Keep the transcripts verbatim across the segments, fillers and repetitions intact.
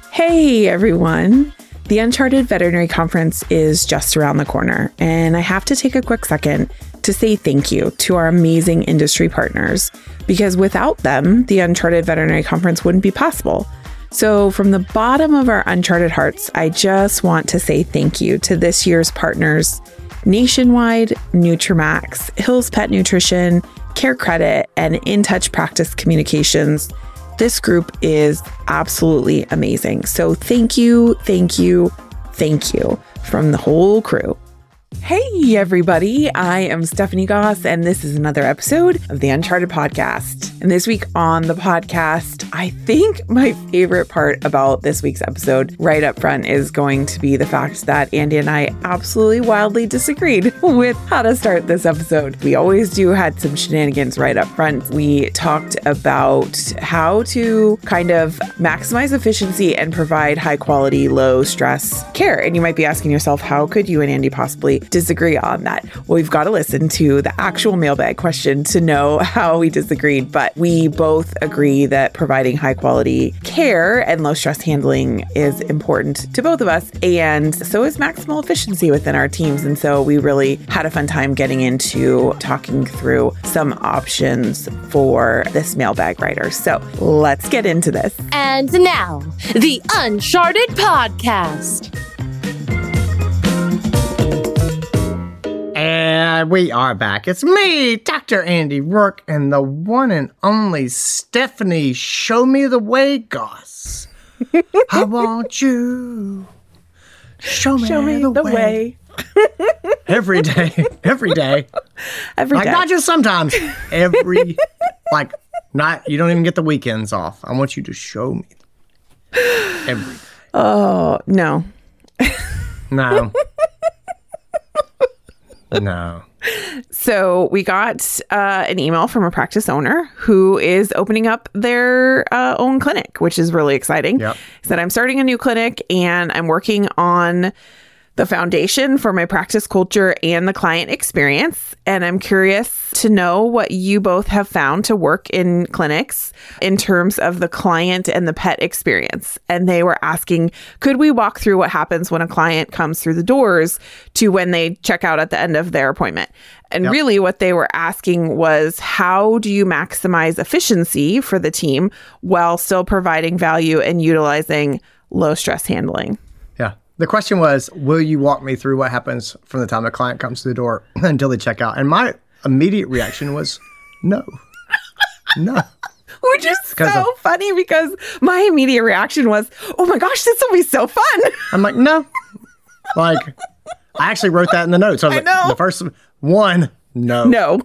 Hey everyone! The Uncharted Veterinary Conference is just around the corner, and I have to take a quick second to say thank you to our amazing industry partners, because without them, the Uncharted Veterinary Conference wouldn't be possible. So from the bottom of our Uncharted hearts, I just want to say thank you to this year's partners: Nationwide, Nutramax, Hills Pet Nutrition, Care Credit, and In Touch Practice Communications. This group is absolutely amazing. So thank you, thank you, thank you from the whole crew. Hey everybody, I am Stephanie Goss, and this is another episode of the Uncharted Podcast. And this week on the podcast, I think my favorite part about this week's episode right up front is going to be the fact that Andy and I absolutely wildly disagreed with how to start this episode. We always do, had some shenanigans right up front. We talked about how to kind of maximize efficiency and provide high quality, low stress care. And you might be asking yourself, how could you and Andy possibly disagree on that? Well, we've got to listen to the actual mailbag question to know how we disagreed, but we both agree that providing high quality care and low stress handling is important to both of us, and so is maximal efficiency within our teams. And so we really had a fun time getting into talking through some options for this mailbag writer. So let's get into this. And now, the Uncharted Podcast. And we are back. It's me, Doctor Andy Rourke, and the one and only Stephanie Show Me the Way Goss. I want you. Show me, Show me the, the way. way. Every day. Every day. Every like, day. not just sometimes. Every, like, not, you don't even get the weekends off. I want you to show me. Every day. Oh, no. No. No. So we got uh, an email from a practice owner who is opening up their uh, own clinic, which is really exciting. Yep. He said, I'm starting a new clinic and I'm working on the foundation for my practice culture and the client experience. And I'm curious to know what you both have found to work in clinics in terms of the client and the pet experience. And they were asking, could we walk through what happens when a client comes through the doors to when they check out at the end of their appointment? And yep. really what they were asking was, how do you maximize efficiency for the team while still providing value and utilizing low stress handling? Yeah. The question was, will you walk me through what happens from the time a client comes to the door until they check out? And my immediate reaction was, no. No. Which is so of, funny, because my immediate reaction was, oh my gosh, this will be so fun. I'm like, no. Like, I actually wrote that in the notes. I was I like, know. The first one, no. No.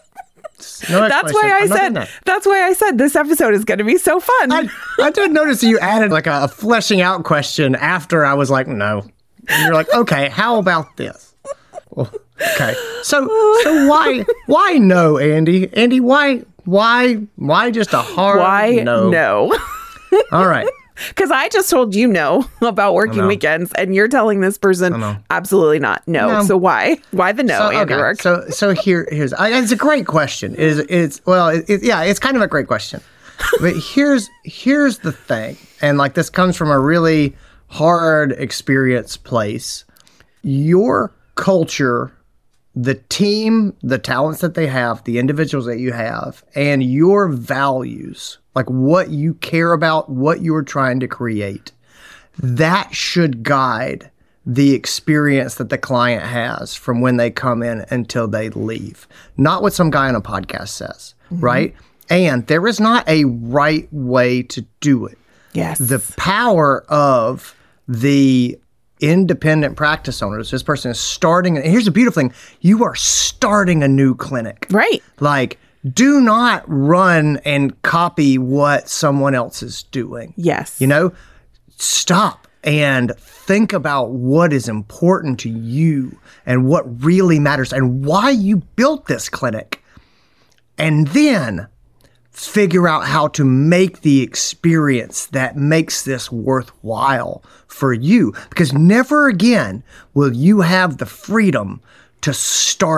No that's why I said that. That's why I said this episode is going to be so fun. I, I did notice that you added like a, a fleshing out question after I was like, no. And you're like, okay, how about this? Well, okay. So so why why no, Andy? Andy, why why why just a hard why no? No. All right. Because I just told you no about working weekends, and you're telling this person absolutely not. No. no. So why? Why the no, so, Andy okay. Rourke? So so here here's I, it's a great question. It is it's well it, it, yeah it's kind of a great question, but here's here's the thing, and like this comes from a really hard experience place. Your culture, the team, the talents that they have, the individuals that you have, and your values, like what you care about, what you're trying to create, that should guide the experience that the client has from when they come in until they leave. Not what some guy on a podcast says, mm-hmm. right? And there is not a right way to do it. Yes. The power of the independent practice owners, this person is starting, and here's the beautiful thing, you are starting a new clinic. Right. Like, do not run and copy what someone else is doing. Yes. You know, stop and think about what is important to you and what really matters and why you built this clinic. And then figure out how to make the experience that makes this worthwhile for you. Because never again will you have the freedom to start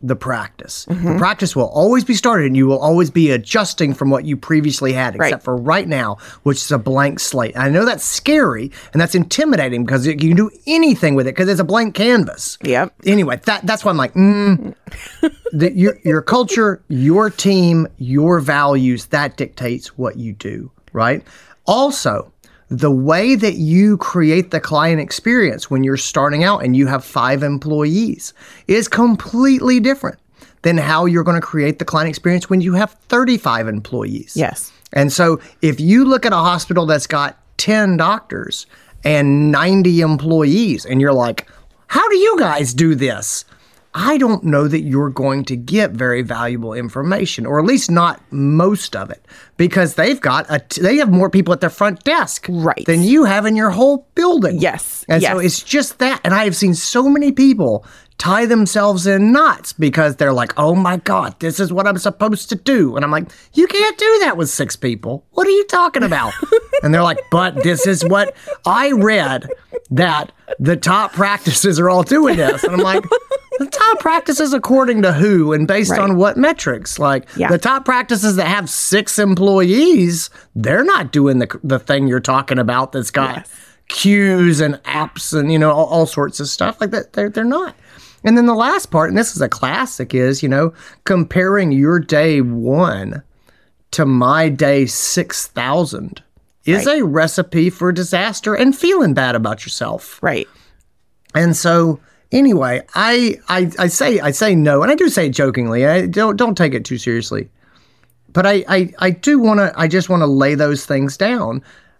the practice. Mm-hmm. The practice will always be started and you will always be adjusting from what you previously had, except right. for right now, which is a blank slate. And I know that's scary and that's intimidating because you can do anything with it because it's a blank canvas. Yep. Anyway, that that's why I'm like, mm, the, your, your culture, your team, your values, that dictates what you do, right? Also, the way that you create the client experience when you're starting out and you have five employees is completely different than how you're going to create the client experience when you have thirty-five employees. Yes. And so if you look at a hospital that's got ten doctors and ninety employees and you're like, how do you guys do this? I don't know that you're going to get very valuable information, or at least not most of it, because they've got a t- they have more people at their front desk right. than you have in your whole building. Yes. And yes. so it's just that. And I have seen so many people tie themselves in knots because they're like, oh my God, this is what I'm supposed to do. And I'm like, you can't do that with six people. What are you talking about? And they're like, but this is what I read, that the top practices are all doing this. And I'm like, the top practices according to who and based right. on what metrics? Like yeah. the top practices that have six employees, they're not doing the the thing you're talking about that's got yes. queues and apps and, you know, all, all sorts of stuff like that. They're, they're not. And then the last part, and this is a classic, is, you know, comparing your day one to my day six thousand is right. a recipe for disaster and feeling bad about yourself. Right. And so anyway, I, I I say I say no, and I do say it jokingly. I don't don't take it too seriously. But I I, I do want to. I just want to lay those things down.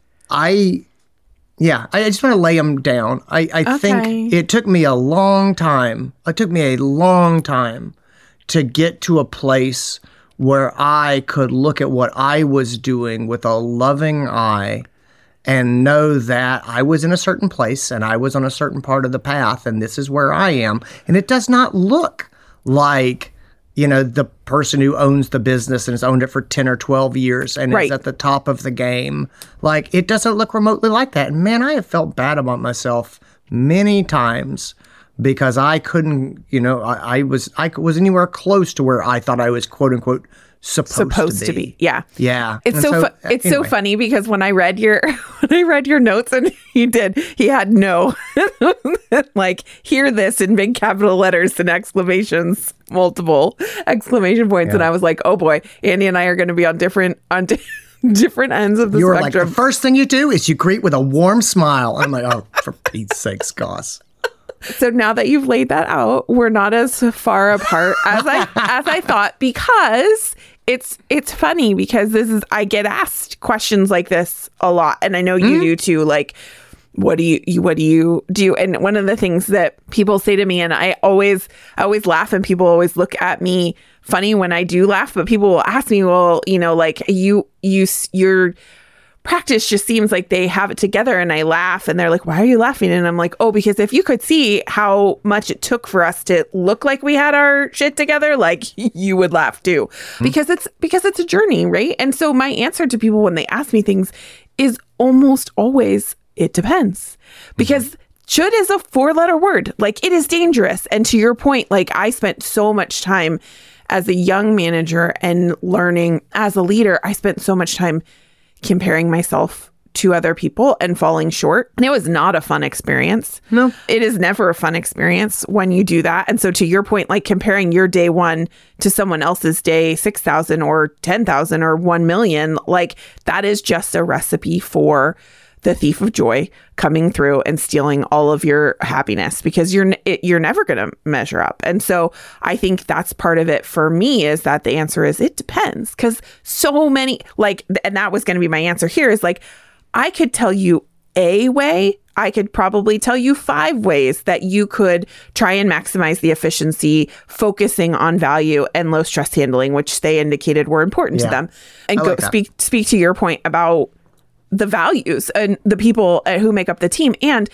I yeah, I just want to lay them down. I I okay. think it took me a long time. It took me a long time to get to a place where I could look at what I was doing with a loving eye and know that I was in a certain place and I was on a certain part of the path and this is where I am. And it does not look like, you know, the person who owns the business and has owned it for ten or twelve years and right. is at the top of the game. Like, it doesn't look remotely like that. And man, I have felt bad about myself many times because I couldn't, you know, I, I was I was anywhere close to where I thought I was, quote unquote, supposed, supposed to, to be. be. Yeah. Yeah. It's and so, so fu- it's anyway. so funny because when I read your when I read your notes and he did, he had no like hear this in big capital letters and exclamations, multiple exclamation points. Yeah. And I was like, oh boy, Andy and I are going to be on different on di- different ends of the You're spectrum. Like, the first thing you do is you greet with a warm smile. I'm like, oh, for Pete's sakes, Goss. So now that you've laid that out, we're not as far apart as I as I thought, because it's it's funny because this is I get asked questions like this a lot, and I know you mm-hmm. do too. Like, what do you, you what do you do? And one of the things that people say to me, and I always I always laugh, and people always look at me funny when I do laugh, but people will ask me, well, you know, like you you you're. practice just seems like they have it together, and I laugh and they're like, why are you laughing? And I'm like, oh, because if you could see how much it took for us to look like we had our shit together, like you would laugh too. Mm-hmm. Because it's because it's a journey, right? And so my answer to people when they ask me things is almost always, it depends. Because mm-hmm. should is a four-letter word. Like, it is dangerous. And to your point, like, I spent so much time as a young manager and learning as a leader. I spent so much time comparing myself to other people and falling short. And it was not a fun experience. No. It is never a fun experience when you do that. And so to your point, like comparing your day one to someone else's day six thousand or ten thousand or one million, like that is just a recipe for the thief of joy coming through and stealing all of your happiness, because you're it, you're never going to measure up. And so I think that's part of it for me, is that the answer is it depends, because so many like, and that was going to be my answer here, is like, I could tell you a way, I could probably tell you five ways that you could try and maximize the efficiency, focusing on value and low stress handling, which they indicated were important yeah. to them. And I go like that. speak speak to your point about the values and the people who make up the team. And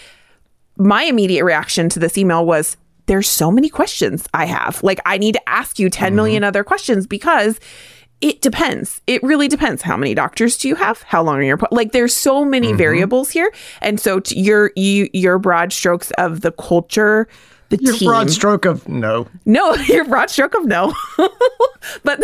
my immediate reaction to this email was, there's so many questions I have. Like, I need to ask you ten mm-hmm. million other questions, because it depends. It really depends. How many doctors do you have? How long are your, like, there's so many mm-hmm. variables here. And so to your, you, your broad strokes of the culture the Your team. broad stroke of no. No, your broad stroke of no. but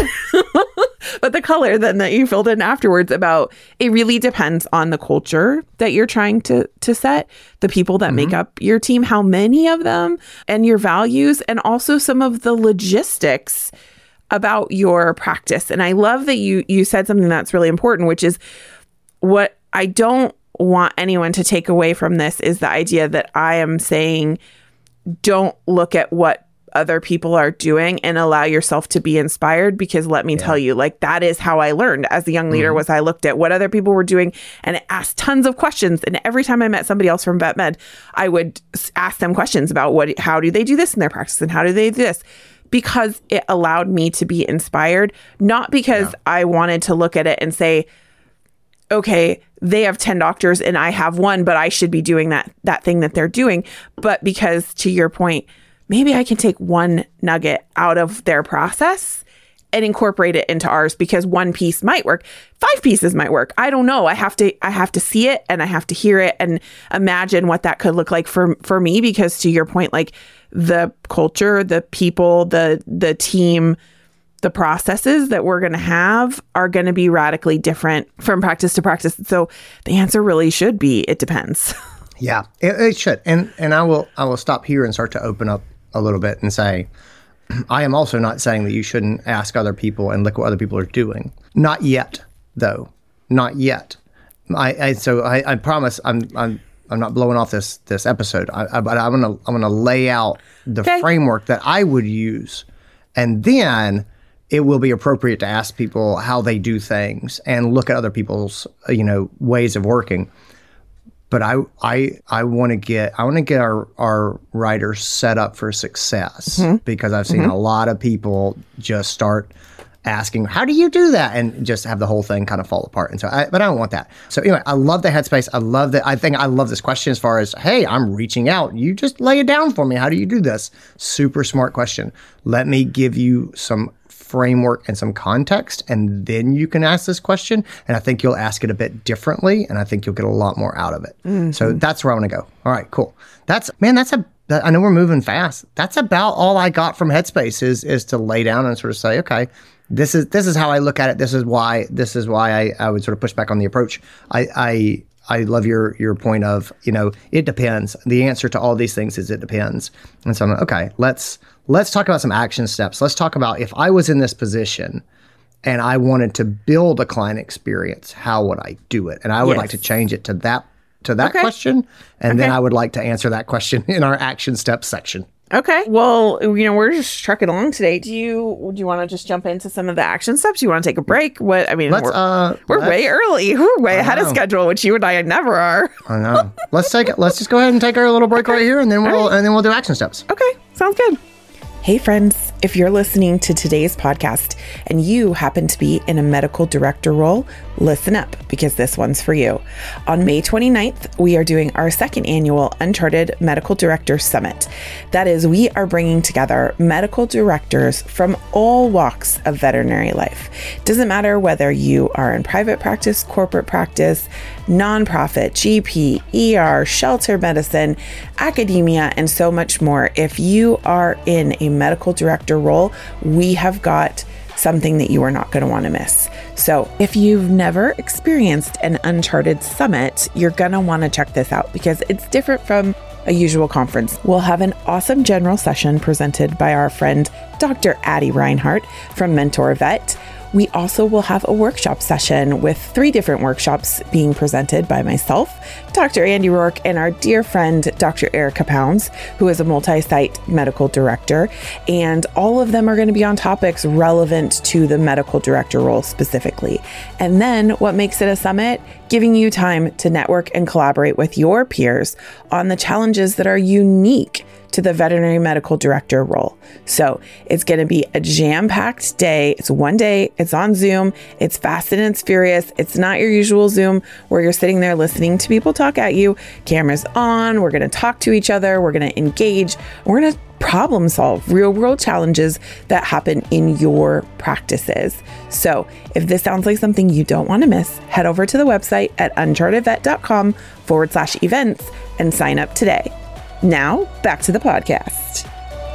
but the color then that you filled in afterwards about it really depends on the culture that you're trying to to set, the people that mm-hmm. make up your team, how many of them, and your values, and also some of the logistics about your practice. And I love that you you said something that's really important, which is what I don't want anyone to take away from this is the idea that I am saying don't look at what other people are doing and allow yourself to be inspired, because let me yeah. tell you, like, that is how I learned as a young leader. Mm-hmm. Was I looked at what other people were doing and asked tons of questions. And every time I met somebody else from vet med, I would ask them questions about what, how do they do this in their practice and how do they do this? Because it allowed me to be inspired, not because yeah. I wanted to look at it and say, okay, they have ten doctors and I have one, but I should be doing that that thing that they're doing. But because, to your point, maybe I can take one nugget out of their process and incorporate it into ours, because one piece might work. Five pieces might work. I don't know. I have to I have to see it and I have to hear it and imagine what that could look like for for me, because to your point, like the culture, the people, the the team, the processes that we're going to have are going to be radically different from practice to practice. So the answer really should be, it depends. Yeah, it, it should. And and I will I will stop here and start to open up a little bit and say, I am also not saying that you shouldn't ask other people and look what other people are doing. Not yet, though. Not yet. I, I so I, I promise I'm I'm I'm not blowing off this this episode. I, I, but I'm gonna I'm gonna lay out the okay. framework that I would use, and then it will be appropriate to ask people how they do things and look at other people's you know ways of working. But I I I want to get I want to get our our writers set up for success, mm-hmm. because I've seen mm-hmm. a lot of people just start asking, how do you do that? And just have the whole thing kind of fall apart. And so, I, but I don't want that. So anyway, I love the headspace. I love that. I think I love this question as far as, hey, I'm reaching out. You just lay it down for me. How do you do this? Super smart question. Let me give you some framework and some context, and then you can ask this question. And I think you'll ask it a bit differently, and I think you'll get a lot more out of it. Mm-hmm. So that's where I want to go. All right, cool. That's, man, that's a, I know we're moving fast. That's about all I got from Headspace is, is to lay down and sort of say, okay, This is this is how I look at it. This is why this is why I, I would sort of push back on the approach. I, I I love your your point of, you know, it depends. The answer to all these things is it depends. And so I'm like, okay, let's let's talk about some action steps. Let's talk about, if I was in this position and I wanted to build a client experience, how would I do it? And I would yes. like to change it to that to that okay. question. And okay. then I would like to answer that question in our action steps section. Okay. Well, you know, we're just trucking along today. Do you do you want to just jump into some of the action steps? Do you want to take a break? What I mean, let's, we're, uh, we're let's, way early. We're way I ahead know. of schedule, which you and I never are. I know. Let's take it. Let's just go ahead and take our little break right here, and then we'll right. and then we'll do action steps. Okay. Sounds good. Hey friends, if you're listening to today's podcast and you happen to be in a medical director role, listen up, because this one's for you. On May twenty-ninth, we are doing our second annual Uncharted Medical Director Summit. That is, we are bringing together medical directors from all walks of veterinary life. Doesn't matter whether you are in private practice, corporate practice, nonprofit, G P, E R, shelter medicine, academia, and so much more. If you are in a medical director role, we have got something that you are not going to want to miss. So if you've never experienced an Uncharted Summit, you're going to want to check this out, because it's different from a usual conference. We'll have an awesome general session presented by our friend Doctor Addie Reinhardt from Mentor Vet. We also will have a workshop session with three different workshops being presented by myself, Doctor Andy Rourke, and our dear friend, Doctor Erica Pounds, who is a multi-site medical director. And all of them are going to be on topics relevant to the medical director role specifically. And then what makes it a summit? Giving you time to network and collaborate with your peers on the challenges that are unique to the veterinary medical director role. So it's going to be a jam-packed day. It's one day. It's on Zoom. It's fast and it's furious. It's not your usual Zoom where you're sitting there listening to people talk at you. Cameras on. We're going to talk to each other. We're going to engage. We're going to problem solve real world challenges that happen in your practices. So if this sounds like something you don't want to miss, head over to the website at uncharted vet dot com forward slash events and sign up today. Now, back to the podcast.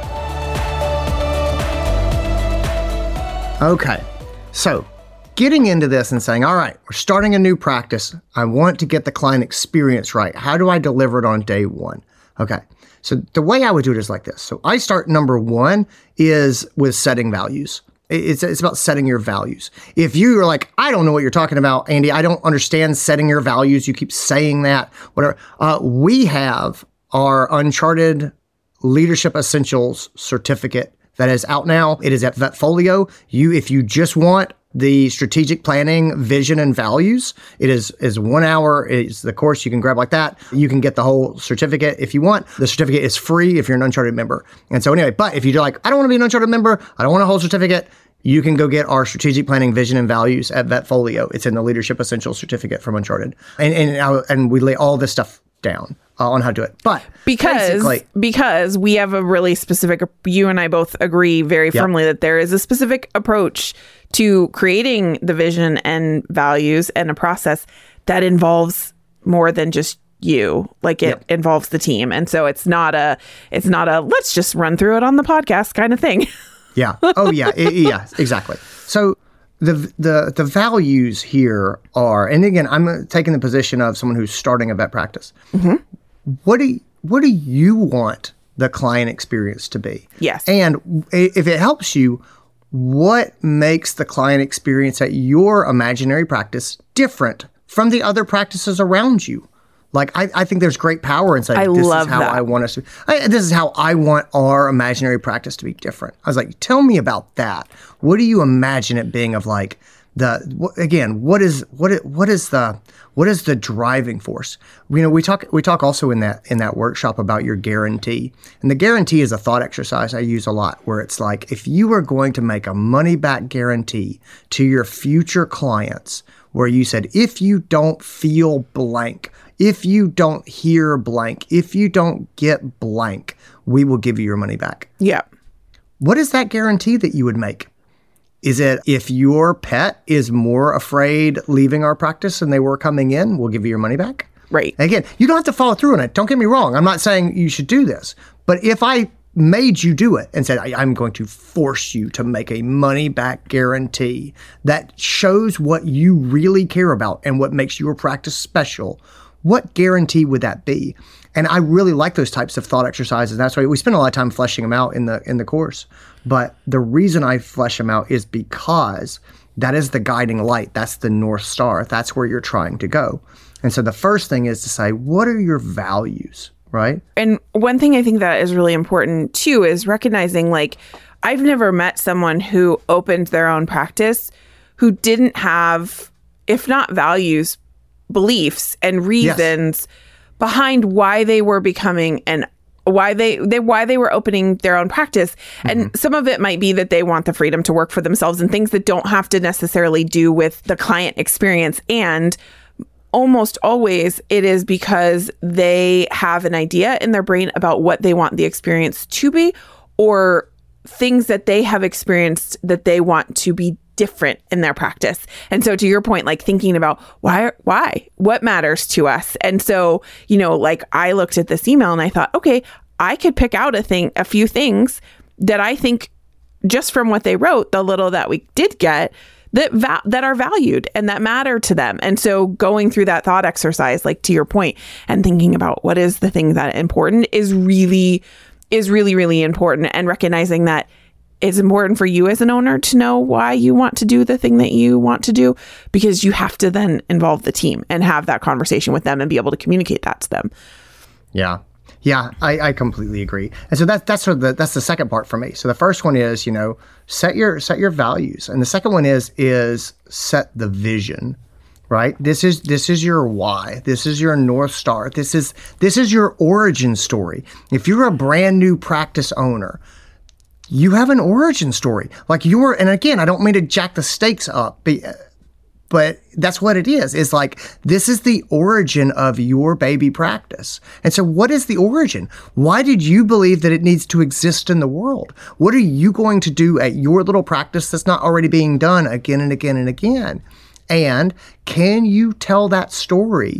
Okay, so getting into this and saying, all right, we're starting a new practice. I want to get the client experience right. How do I deliver it on day one? Okay, so the way I would do it is like this. So I start number one is with setting values. It's, it's about setting your values. If you are like, I don't know what you're talking about, Andy, I don't understand setting your values. You keep saying that, whatever. Uh, we have our Uncharted Leadership Essentials certificate that is out now. It is at Vetfolio. You, if you just want the strategic planning, vision, and values, it is is one hour. It's the course. You can grab like that. You can get the whole certificate if you want. The certificate is free if you're an Uncharted member. And so anyway, but if you're like, I don't want to be an Uncharted member, I don't want a whole certificate, you can go get our strategic planning, vision, and values at Vetfolio. It's in the Leadership Essentials certificate from Uncharted. And and, and we lay all this stuff down uh, on how to do it. But because because we have a really specific, you and I both agree very firmly yep. that there is a specific approach to creating the vision and values and a process that involves more than just you. Like it yep. involves the team. And so it's not a it's not a let's just run through it on the podcast kind of thing. yeah. Oh yeah. it, yeah, exactly. So The the the values here are, and again, I'm taking the position of someone who's starting a vet practice. Mm-hmm. What do you, what do you want the client experience to be? Yes. And if it helps you, what makes the client experience at your imaginary practice different from the other practices around you? Like, I, I think there's great power in saying, I this love is how that. I want us to, I, this is how I want our imaginary practice to be different. I was like, tell me about that. What do you imagine it being of like the, what, again, what is, what, it, what is the, what is the driving force? You know, we talk, we talk also in that, in that workshop about your guarantee. And the guarantee is a thought exercise I use a lot, where it's like, if you are going to make a money back guarantee to your future clients, where you said, if you don't feel blank, if you don't hear blank, if you don't get blank, we will give you your money back. Yeah. What is that guarantee that you would make? Is it if your pet is more afraid leaving our practice than they were coming in, we'll give you your money back? Right. Again, you don't have to follow through on it. Don't get me wrong. I'm not saying you should do this. But if I made you do it and said, I, I'm going to force you to make a money back guarantee that shows what you really care about and what makes your practice special, what guarantee would that be? And I really like those types of thought exercises. That's why we spend a lot of time fleshing them out in the in the course. But the reason I flesh them out is because that is the guiding light. That's the North Star. That's where you're trying to go. And so the first thing is to say, what are your values, right? And one thing I think that is really important too is recognizing, like, I've never met someone who opened their own practice who didn't have, if not values, beliefs and reasons yes. behind why they were becoming an why they, they why they were opening their own practice. Mm-hmm. And some of it might be that they want the freedom to work for themselves and things that don't have to necessarily do with the client experience. And almost always it is because they have an idea in their brain about what they want the experience to be, or things that they have experienced that they want to be different in their practice. And so to your point, like thinking about why, why, what matters to us. And so, you know, like I looked at this email and I thought, okay, I could pick out a thing, a few things that I think just from what they wrote, the little that we did get, that va- that are valued and that matter to them. And so going through that thought exercise, like to your point, and thinking about what is the thing that important is really, is really, really important. And recognizing that it's important for you as an owner to know why you want to do the thing that you want to do, because you have to then involve the team and have that conversation with them and be able to communicate that to them. Yeah. Yeah, I, I completely agree. And so that, that's sort of the, that's the second part for me. So the first one is, you know, set your set your values. And the second one is is set the vision, right? This is this is your why. This is your North Star. This is this is your origin story. If you're a brand new practice owner, you have an origin story. Like you're, and again, I don't mean to jack the stakes up, but, but that's what it is. It's like, this is the origin of your baby practice. And so what is the origin? Why did you believe that it needs to exist in the world? What are you going to do at your little practice that's not already being done again and again and again? And can you tell that story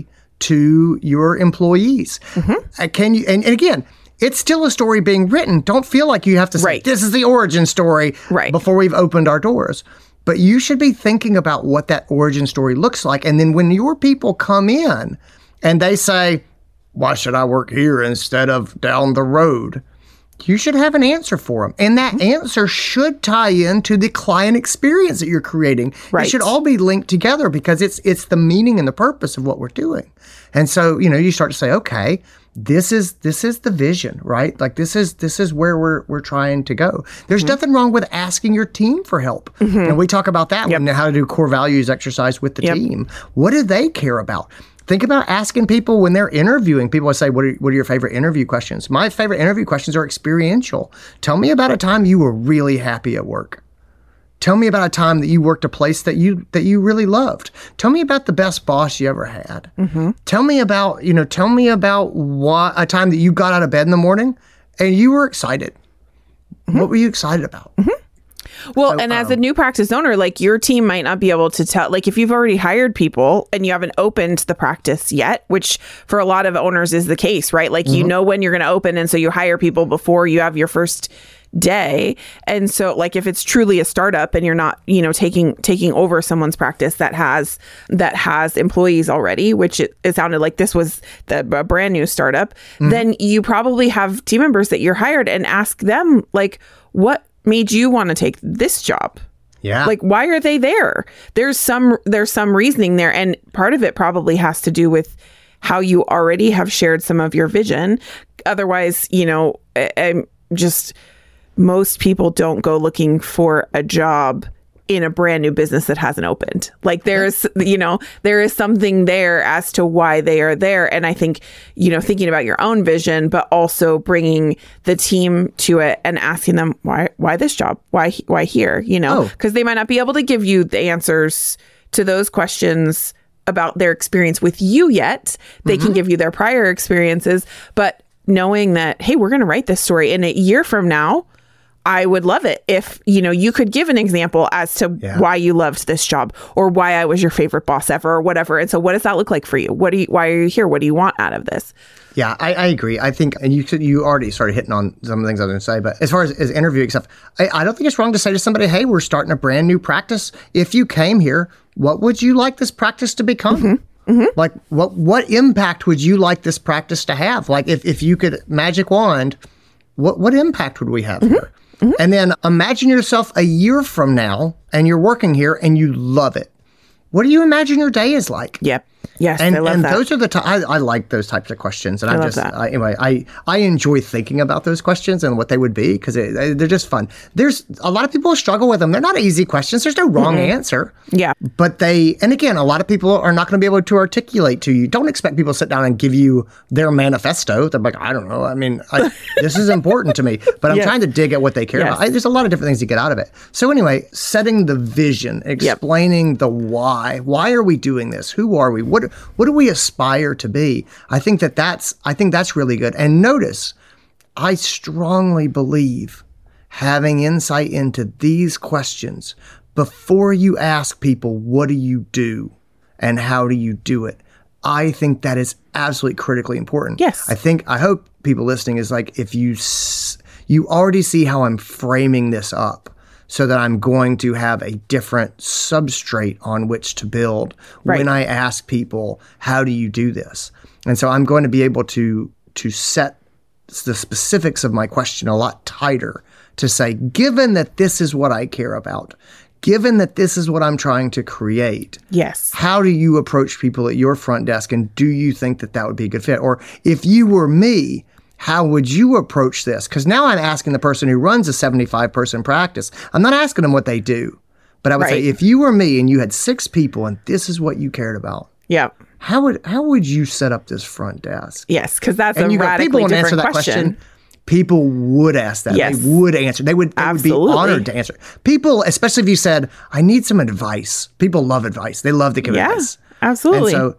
to your employees. Mm-hmm. Uh, can you, and, and again, it's still a story being written. Don't feel like you have to say, right. this is the origin story right. before we've opened our doors. But you should be thinking about what that origin story looks like. And then when your people come in and they say, why should I work here instead of down the road? You should have an answer for them. And that mm-hmm. answer should tie into the client experience that you're creating. Right. It should all be linked together because it's it's the meaning and the purpose of what we're doing. And so, you know, you start to say, okay, this is this is the vision, right? Like this is this is where we're we're trying to go. There's mm-hmm. nothing wrong with asking your team for help. Mm-hmm. And we talk about that yep. when how to do core values exercise with the yep. team. What do they care about? Think about asking people when they're interviewing. People will say, what are, what are your favorite interview questions? My favorite interview questions are experiential. Tell me about a time you were really happy at work. Tell me about a time that you worked a place that you that you really loved. Tell me about the best boss you ever had. Mm-hmm. Tell me about, you know, tell me about what, a time that you got out of bed in the morning and you were excited. Mm-hmm. What were you excited about? Mm-hmm. Well, so, and as um, a new practice owner, like your team might not be able to tell, like if you've already hired people and you haven't opened the practice yet, which for a lot of owners is the case, right? Like, mm-hmm. you know, when you're going to open. And so you hire people before you have your first day. And so like if it's truly a startup and you're not, you know, taking taking over someone's practice that has that has employees already, which it, it sounded like this was the a brand new startup, mm-hmm. then you probably have team members that you're hired and ask them like, what made you want to take this job? Yeah. Like, why are they there? There's some there's some reasoning there. And part of it probably has to do with how you already have shared some of your vision. Otherwise, you know, I, I'm just most people don't go looking for a job in a brand new business that hasn't opened. Like there's, you know, there is something there as to why they are there. And I think, you know, thinking about your own vision, but also bringing the team to it and asking them, why, why this job? Why, why here? You know, because oh. they might not be able to give you the answers to those questions about their experience with you yet. They mm-hmm. can give you their prior experiences, but knowing that, hey, we're going to write this story in a year from now, I would love it if, you know, you could give an example as to yeah. why you loved this job or why I was your favorite boss ever or whatever. And so what does that look like for you? What do you, why are you here? What do you want out of this? Yeah, I, I agree. I think, and you you already started hitting on some of the things I was going to say, but as far as, as interviewing stuff, I, I don't think it's wrong to say to somebody, hey, we're starting a brand new practice. If you came here, what would you like this practice to become? Mm-hmm. Mm-hmm. Like, what what impact would you like this practice to have? Like, if, if you could magic wand, what, what impact would we have mm-hmm. here? Mm-hmm. And then imagine yourself a year from now and you're working here and you love it. What do you imagine your day is like? Yep. Yes, and, I love and that. those are the t- I, I like those types of questions, and I I'm love just that. I, anyway. I I enjoy thinking about those questions and what they would be because they're just fun. There's a lot of people struggle with them. They're not easy questions. There's no wrong mm-hmm. answer. Yeah, but they and again, a lot of people are not going to be able to articulate to you. Don't expect people to sit down and give you their manifesto. They're like, I don't know. I mean, I, this is important to me, but I'm yes. trying to dig at what they care yes. about. I, there's a lot of different things to get out of it. So anyway, setting the vision, explaining yep. the why. Why are we doing this? Who are we? What what do we aspire to be? I think that that's I think that's really good. And notice, I strongly believe having insight into these questions before you ask people, what do you do and how do you do it? I think that is absolutely critically important. Yes. I think I hope people listening is like, if you s- you already see how I'm framing this up, so that I'm going to have a different substrate on which to build right. when I ask people, how do you do this? And so I'm going to be able to to set the specifics of my question a lot tighter to say, given that this is what I care about, given that this is what I'm trying to create, yes, how do you approach people at your front desk, and do you think that that would be a good fit? Or if you were me, how would you approach this? Because now I'm asking the person who runs a seventy-five person practice. I'm not asking them what they do. But I would right. say, if you were me and you had six people and this is what you cared about, yeah, how would how would you set up this front desk? Yes, because that's and a you radically go, people different answer that question. question. People would ask that. Yes. They would answer. They would, they would be honored to answer. People, especially if you said, I need some advice. People love advice. They love to give yeah, advice. Absolutely. And so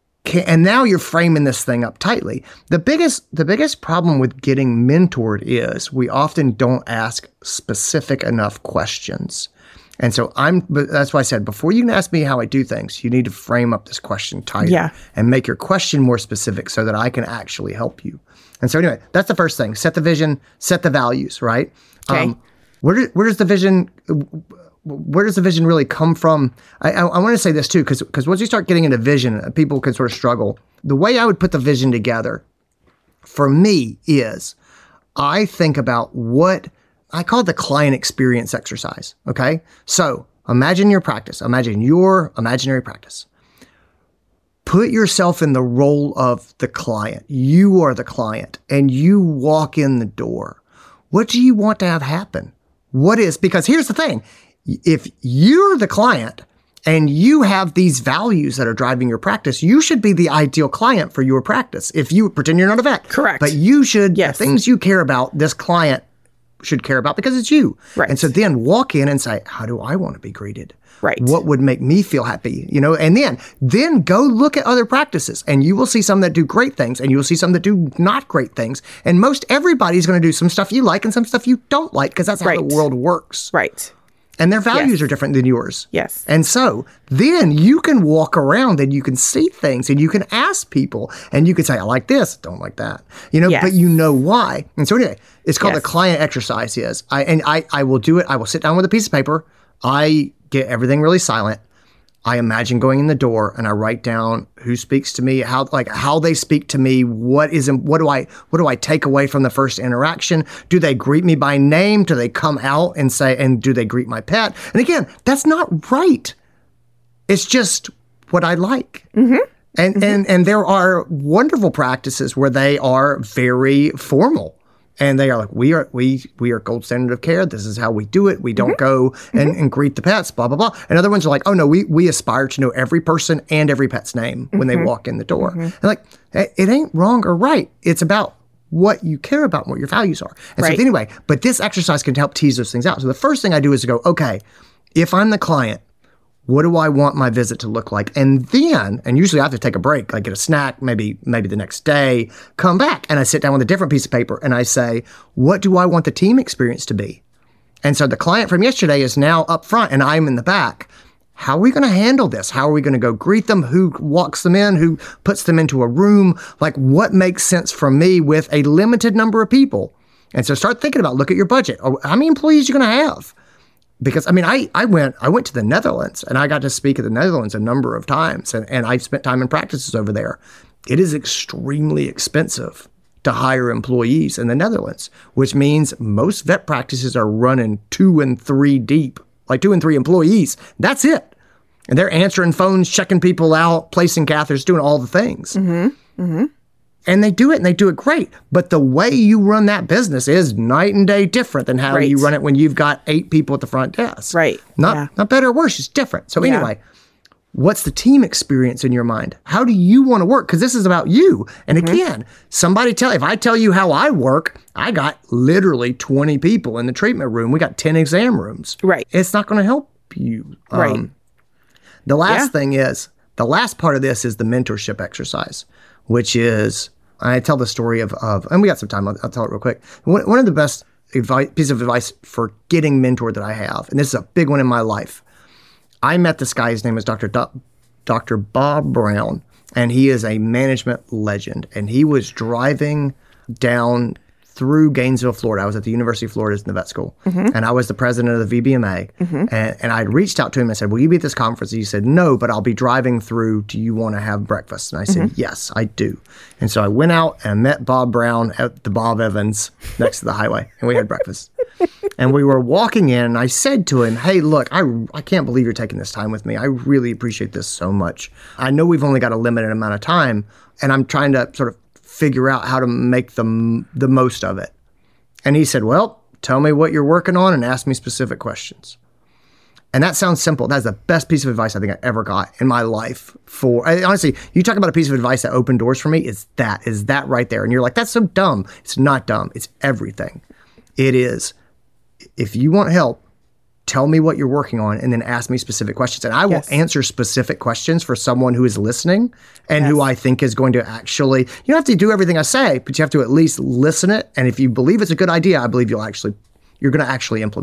And now you're framing this thing up tightly. The biggest the biggest problem with getting mentored is we often don't ask specific enough questions. And so I'm, but that's why I said, before you can ask me how I do things, you need to frame up this question tighter Yeah. and make your question more specific so that I can actually help you. And so anyway, that's the first thing. Set the vision, set the values, right? Okay. Um, where, do, where does the vision, where does the vision really come from? I, I, I want to say this too, because because once you start getting into vision, people can sort of struggle. The way I would put the vision together for me is I think about what I call it the client experience exercise. Okay. So imagine your practice, imagine your imaginary practice. Put yourself in the role of the client. You are the client and you walk in the door. What do you want to have happen? What is, because here's the thing. If you're the client and you have these values that are driving your practice, you should be the ideal client for your practice. If you pretend you're not a vet. Correct. But you should, Yes. the things you care about, this client should care about because it's you. Right. And so then walk in and say, how do I want to be greeted? Right. What would make me feel happy? You know, and then, then go look at other practices and you will see some that do great things and you will see some that do not great things. And most everybody's going to do some stuff you like and some stuff you don't like because that's how Right. the world works. Right. And their values Yes. are different than yours. Yes. And so then you can walk around and you can see things and you can ask people and you can say, I like this, don't like that. You know, Yes. but you know why. And so anyway, it's called Yes. the client exercise is. I and I, I will do it. I will sit down with a piece of paper. I get everything really silent. I imagine going in the door and I write down who speaks to me, how like how they speak to me, what is what do I what do I take away from the first interaction? Do they greet me by name? Do they come out and say and do they greet my pet? And again, that's not right. It's just what I like. Mm-hmm. And mm-hmm. and and there are wonderful practices where they are very formal. And they are like, we are we we are gold standard of care. This is how we do it. We don't mm-hmm. go and, mm-hmm. and greet the pets, blah, blah, blah. And other ones are like, oh, no, we we aspire to know every person and every pet's name when mm-hmm. they walk in the door. Mm-hmm. And like, it ain't wrong or right. It's about what you care about and what your values are. And right. so anyway, but this exercise can help tease those things out. So the first thing I do is to go, okay, if I'm the client, what do I want my visit to look like? And then, and usually I have to take a break, like get a snack, maybe maybe the next day, come back, and I sit down with a different piece of paper and I say, what do I want the team experience to be? And so the client from yesterday is now up front and I'm in the back. How are we going to handle this? How are we going to go greet them? Who walks them in? Who puts them into a room? Like what makes sense for me with a limited number of people? And so start thinking about, look at your budget. How many employees are you going to have? Because I mean, I, I went I went to the Netherlands and I got to speak at the Netherlands a number of times, and, and I've spent time in practices over there. It is extremely expensive to hire employees in the Netherlands, which means most vet practices are running two and three deep, like two and three employees. That's it. And they're answering phones, checking people out, placing catheters, doing all the things. Mm-hmm. Mm-hmm. And they do it and they do it great. But the way you run that business is night and day different than how right. you run it when you've got eight people at the front desk. Right. Not yeah. not better or worse, it's different. So yeah. anyway, what's the team experience in your mind? How do you want to work? Because this is about you. And mm-hmm. again, somebody tell, if I tell you how I work, I got literally twenty people in the treatment room. We got ten exam rooms. Right. It's not going to help you. Right. Um, the last yeah. thing is, the last part of this is the mentorship exercise, which is, I tell the story of, of and we got some time, I'll, I'll tell it real quick. One, one of the best advice, piece of advice for getting mentored that I have, and this is a big one in my life. I met this guy, his name is Doctor Do- Doctor Bob Brown, and he is a management legend. And he was driving down through Gainesville, Florida. I was at the University of Florida in the vet school, mm-hmm. and I was the president of the V B M A. Mm-hmm. And, and I reached out to him and said, will you be at this conference? And he said, no, but I'll be driving through. Do you want to have breakfast? And I said, mm-hmm. yes, I do. And so I went out and met Bob Brown at the Bob Evans next to the highway, and we had breakfast. And we were walking in, and I said to him, hey, look, I, I can't believe you're taking this time with me. I really appreciate this so much. I know we've only got a limited amount of time, and I'm trying to sort of figure out how to make the, the most of it. And he said, well, tell me what you're working on and ask me specific questions. And that sounds simple. That's the best piece of advice I think I ever got in my life. For I, honestly, you talk about a piece of advice that opened doors for me, it's that, is that right there. And you're like, that's so dumb. It's not dumb. It's everything. It is. If you want help, tell me what you're working on and then ask me specific questions. And I yes. will answer specific questions for someone who is listening and yes. who I think is going to actually, you don't have to do everything I say, but you have to at least listen it. And if you believe it's a good idea, I believe you'll actually, you're going to actually implement it.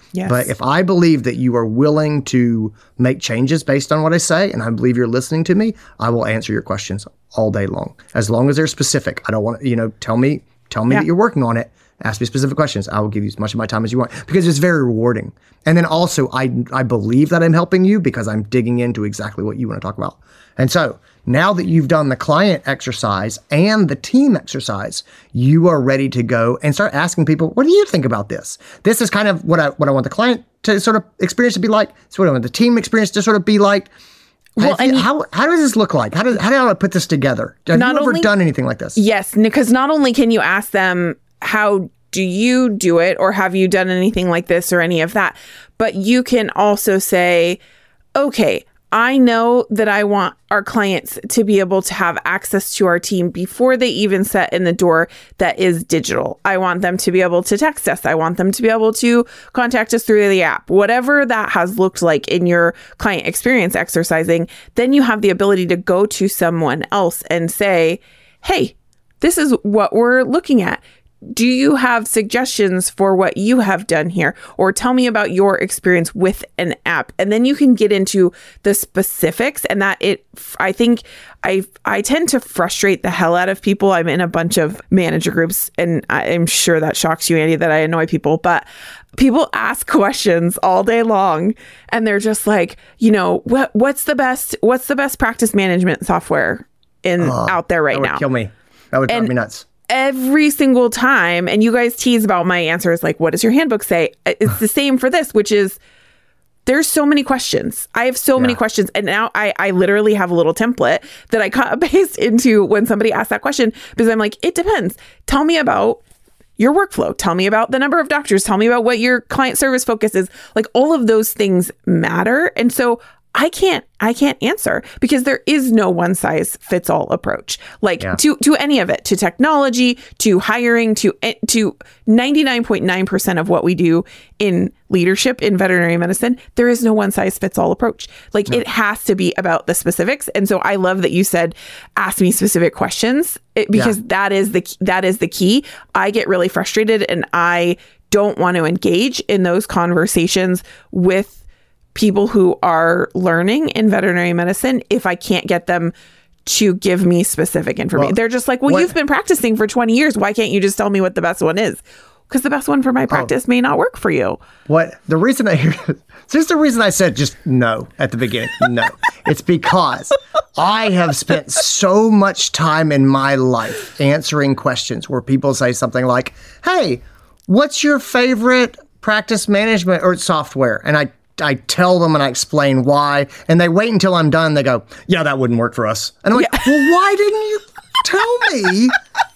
Yes. But if I believe that you are willing to make changes based on what I say, and I believe you're listening to me, I will answer your questions all day long. As long as they're specific. I don't want to, you know, tell me, tell me Yeah. that you're working on it. Ask me specific questions. I will give you as much of my time as you want because it's very rewarding. And then also, I I believe that I'm helping you because I'm digging into exactly what you want to talk about. And so now that you've done the client exercise and the team exercise, you are ready to go and start asking people, what do you think about this? This is kind of what I what I want the client to sort of experience to be like. It's what I want the team experience to sort of be like. Well, Have you- and you- how how does this look like? How does how do I put this together? Have Not you ever only- done anything like this? Yes, because not only can you ask them, how do you do it, or have you done anything like this or any of that, but you can also say, okay, I know that I want our clients to be able to have access to our team before they even set in the door that is digital. I want them to be able to text us. I want them to be able to contact us through the app. Whatever that has looked like in your client experience exercising, then you have the ability to go to someone else and say, hey, this is what we're looking at. Do you have suggestions for what you have done here? Or tell me about your experience with an app. And then you can get into the specifics, and that it, I think I, I tend to frustrate the hell out of people. I'm in a bunch of manager groups, and I'm sure that shocks you, Andy, that I annoy people, but people ask questions all day long, and they're just like, you know, what, what's the best, what's the best practice management software in Uh, out there right that would now? kill me. That would drive And- me nuts. Every single time, and you guys tease about my answers, like, what does your handbook say? It's the same for this, which is there's so many questions. I have so many Yeah. questions. And now I, I literally have a little template that I cut and paste into when somebody asks that question, because I'm like, it depends. Tell me about your workflow. Tell me about the number of doctors. Tell me about what your client service focus is. Like, all of those things matter. And so I can't, I can't answer because there is no one size fits all approach. Like Yeah. to, to any of it, to technology, to hiring, to, to ninety-nine point nine percent of what we do in leadership in veterinary medicine, there is no one size fits all approach. Like it has to be about the specifics. And so I love that you said, ask me specific questions it, because Yeah. that is the, that is the key. I get really frustrated and I don't want to engage in those conversations with people who are learning in veterinary medicine if I can't get them to give me specific information. Well, They're just like, well, what- you've been practicing for twenty years. Why can't you just tell me what the best one is? Because the best one for my practice may not work for you. What the reason I hear just the reason I said just no at the beginning, no. It's because I have spent so much time in my life answering questions where people say something like, hey, what's your favorite practice management or software? And I I tell them and I explain why, and they wait until I'm done. They go, yeah, that wouldn't work for us. And I'm like, Yeah. well, why didn't you tell me?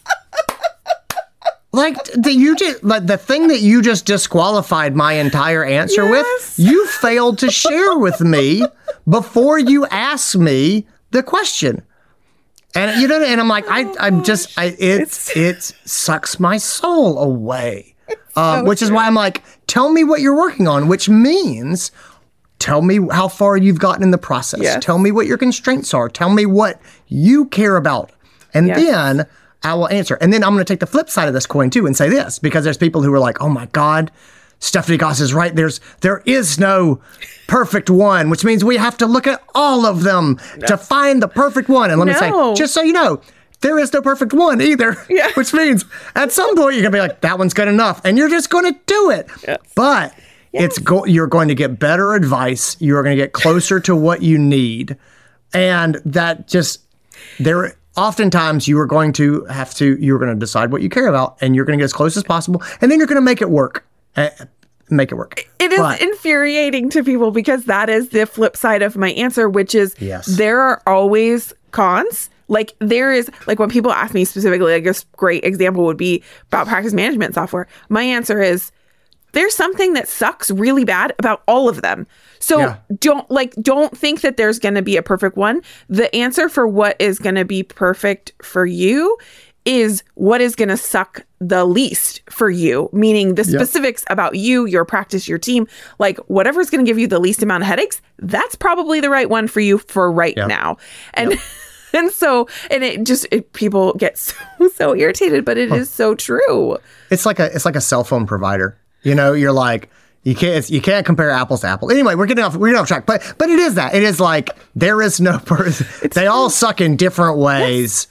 Like the you just like the thing that you just disqualified my entire answer Yes. with, you failed to share with me before you asked me the question. And you know, and I'm like, I, I'm just, I, it, it sucks my soul away. Uh, which is why I'm like, tell me what you're working on, which means tell me how far you've gotten in the process. Yes. Tell me what your constraints are. Tell me what you care about. And Yes. then I will answer. And then I'm going to take the flip side of this coin too and say this, because there's people who are like, oh my God, Stephanie Goss is right. There's, there is no perfect one, which means we have to look at all of them to find the perfect one. And let me No. say, just so you know, there is no perfect one either, Yeah. which means at some point you're going to be like, that one's good enough. And you're just going to do it. Yes. But it's go- you're going to get better advice. You're going to get closer to what you need. And that just, there, oftentimes you are going to have to, you're going to decide what you care about and you're going to get as close as possible. And then you're going to make it work. Uh, make it work. It is But- infuriating to people because that is the flip side of my answer, which is Yes. there are always cons. Like there is, like when people ask me specifically, like a great example would be about practice management software. My answer is there's something that sucks really bad about all of them. So Yeah. don't like, don't think that there's going to be a perfect one. The answer for what is going to be perfect for you is what is going to suck the least for you, meaning the specifics about you, your practice, your team, like whatever's going to give you the least amount of headaches, that's probably the right one for you for right Yep. now. And and so, and it just, it, people get so, so irritated, but it is so true. It's like a it's like a cell phone provider. You know, you're like, You can't you can't compare apples to apples. Anyway, we're getting off we're getting off track. But but it is that. It is like there is no person. They all suck in different ways.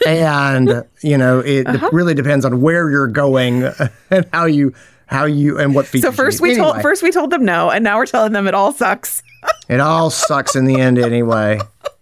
And you know, it uh-huh. really depends on where you're going and how you how you and what features. So first we anyway. told first we told them no, and now we're telling them it all sucks. It all sucks in the end anyway.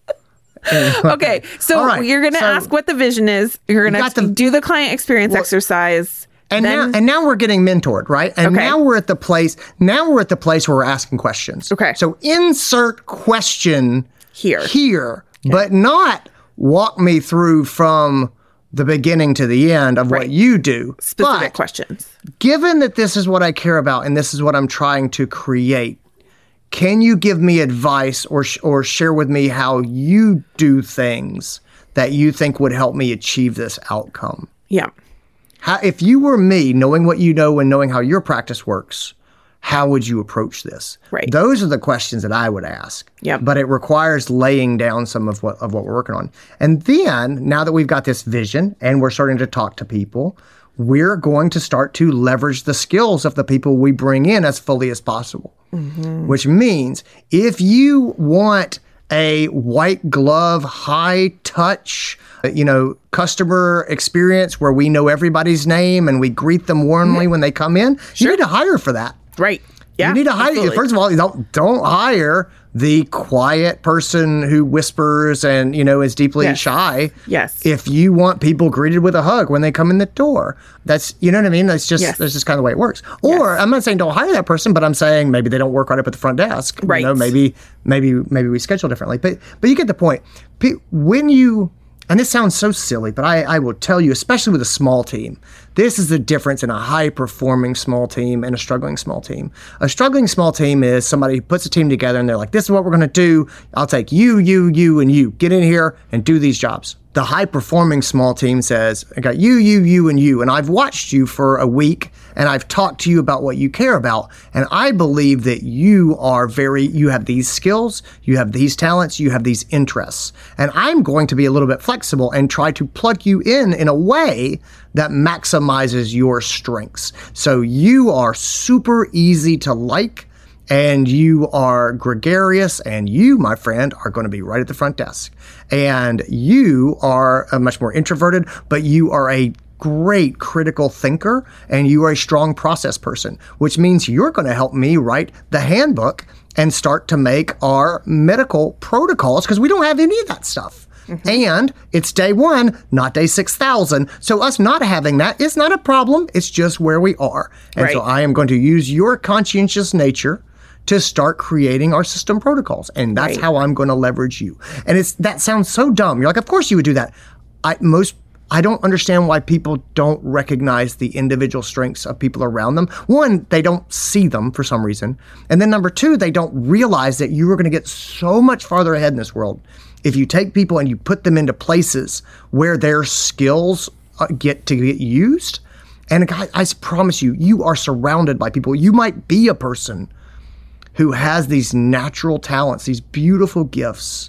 Anyway. Okay, so right. you're going to so ask what the vision is. You're going to do the client experience well, exercise. And then, now, and now we're getting mentored, right? And okay. now we're at the place. Now we're at the place where we're asking questions. Okay. So insert question here, here, okay. but not walk me through from the beginning to the end of right. what you do. Specific but questions. Given that this is what I care about and this is what I'm trying to create, can you give me advice or sh- or share with me how you do things that you think would help me achieve this outcome? Yeah. How, if you were me, knowing what you know and knowing how your practice works, how would you approach this? Right. Those are the questions that I would ask. Yeah. But it requires laying down some of what of what we're working on. And then, now that we've got this vision and we're starting to talk to people, we're going to start to leverage the skills of the people we bring in as fully as possible. Mm-hmm. Which means if you want a white glove, high touch, you know, customer experience where we know everybody's name and we greet them warmly mm-hmm. when they come in, sure. you need to hire for that. Right. Yeah. You need to hire. Absolutely. First of all, you don't don't hire the quiet person who whispers and, you know, is deeply yes. shy. Yes. If you want people greeted with a hug when they come in the door, that's, you know what I mean? That's just, yes. that's just kind of the way it works. Or yes. I'm not saying don't hire that person, but I'm saying maybe they don't work right up at the front desk. Right. You know, maybe, maybe, maybe we schedule differently, but, but you get the point. When you, and this sounds so silly, but I, I will tell you, especially with a small team, this is the difference in a high-performing small team and a struggling small team. A struggling small team is somebody who puts a team together and they're like, this is what we're going to do. I'll take you, you, you, and you. Get in here and do these jobs. The high-performing small team says, I got you, you, you, and you, and I've watched you for a week, and I've talked to you about what you care about, and I believe that you are very, you have these skills, you have these talents, you have these interests, and I'm going to be a little bit flexible and try to plug you in in a way that maximizes your strengths. So you are super easy to like, and you are gregarious, and you, my friend, are going to be right at the front desk. And you are a much more introverted, but you are a great critical thinker, and you are a strong process person, which means you're going to help me write the handbook and start to make our medical protocols, because we don't have any of that stuff. Mm-hmm. And it's day one, not day six thousand. So us not having that is not a problem. It's just where we are. And right. so I am going to use your conscientious nature to start creating our system protocols. And that's right. how I'm going to leverage you. And it's that sounds so dumb. You're like, of course you would do that. I most I don't understand why people don't recognize the individual strengths of people around them. One, they don't see them for some reason. And then number two, they don't realize that you are going to get so much farther ahead in this world if you take people and you put them into places where their skills uh, get to get used. And I, I promise you, you are surrounded by people. You might be a person who has these natural talents, these beautiful gifts,